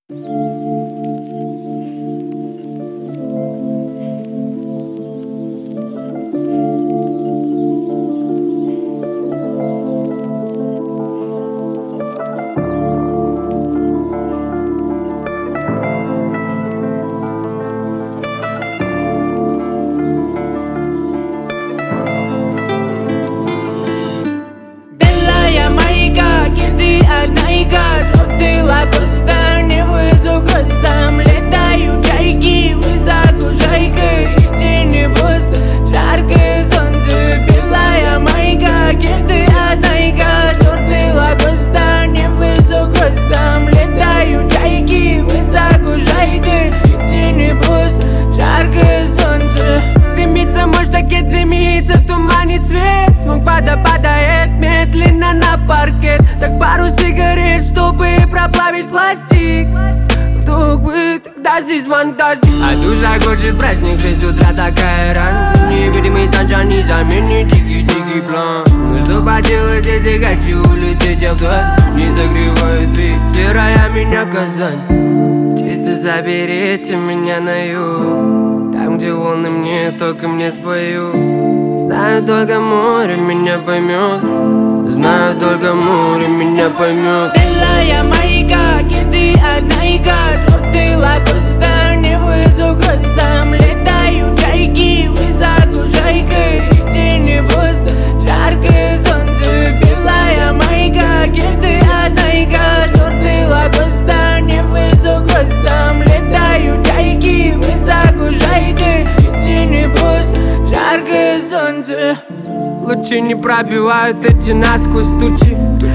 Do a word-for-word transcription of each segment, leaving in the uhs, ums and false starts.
Цвет, смог падает медленно на паркет. Так пару сигарет, чтобы проплавить пластик. Вдруг вы, тогда здесь фантастик. А душа хочет праздник, шесть утра такая рано. Невидимый санчан не заменит дикий-дикий план. Ну что поделать, если хочу улететь я вдаль. Не загревает ведь серая меня Казань. Птицы, заберите меня на юг, там, где волны мне только мне споют. Знаю, только море меня поймет. Знаю, только море меня поймет. Белая маяка, кеды одна желтый лакоста, небо за хвостом. Летают чайки, высоко жайкой, и тени пусто, жаркое солнце. Белая маяка, кеды одна желтый лакоста, небо за хвостом. Летают чайки, высоко жайкой, и тени пусто, жаркое солнце. Лучи не пробивают эти насквозь тучи.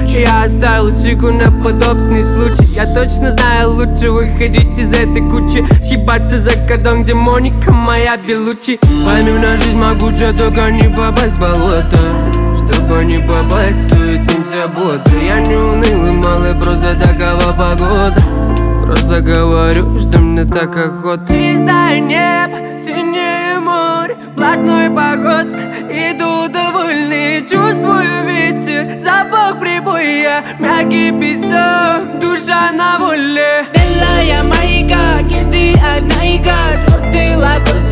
Я оставил сику на подобный случай. Я точно знаю, лучше выходить из этой кучи. Съебаться за кордон, где Моника моя Белучи. Помимо жизнь могучая, только не попасть в болото. Чтобы не попасть, суетимся бодро. Я не унылый малый, просто такова погода. Просто говорю, что мне так охота. Чистое небо, синее море, блатной походка, иду довольный. Чувствую ветер, запах прибоя, мягкий песок, душа на воле. Белая маяка, кеды одна желтый лакоста.